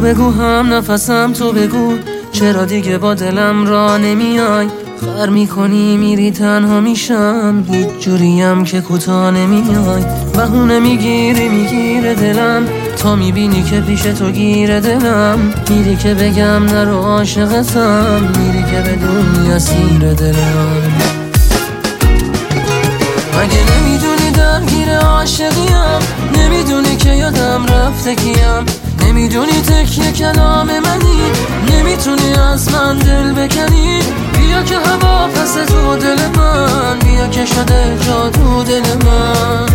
بگو هم نفسم تو بگو، چرا دیگه با دلم را نمیای؟ خر میکنی میری تنها میشم، هیچ جوریم که کوتا نمیای. بهونه میگیره دلم، تا میبینی که پیش تو گیره دلم. میری که بگم نرو عاشقتم، میری که بدونی اسیر دلم. مگه نمیدونی درگیر عاشقیم؟ نمیدونی که یادم رفته کیم؟ نمیدونی تکیه کلام منی؟ نمیتونی از من دل بکنی؟ بیا که هوا پس تو دل من، بیا که شده جادو دل من.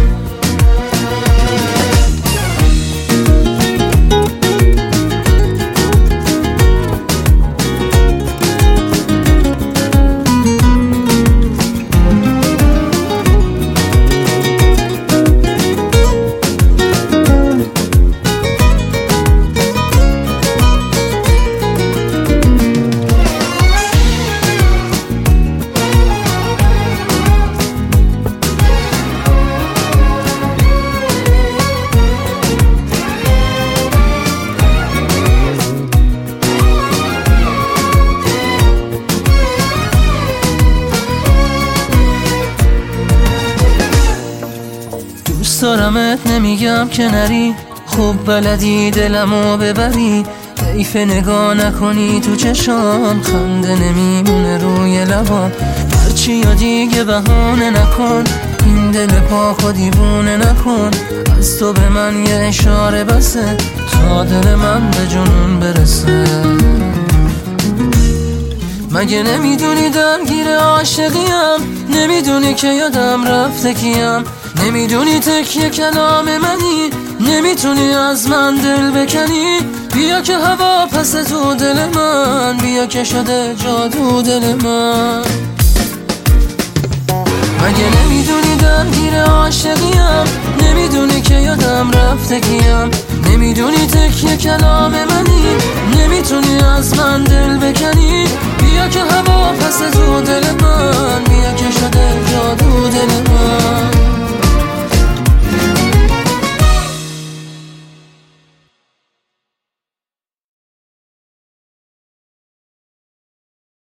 دوست دارمت نمیگم که نری، خوب بلدی دلمو ببری. حیف نگاه نکنی تو چشام، خنده نمیمونه روی لبام. هرچی یا دیگه بهانه نکن، این دل پاکو دیوونه نکن. از تو به من یه اشاره بسه، تا دل من به جنون برسه. مگه نمیدونی درگیر عاشقیم؟ نمیدونی که یادم رفته کیم؟ نمیدونی تکیه کلام منی؟ نمیتونی از من دل بکنی؟ بیا که هوا پس تو دل من، بیا که شده جادو دل من. مگه نمیدونی درگیر عاشقیم؟ نمیدونی که یادم رفته کیم؟ نمیدونی تکیه کلام منی؟ نمیتونی از من دل بکنی؟ بیا که هوا پس تو دل من،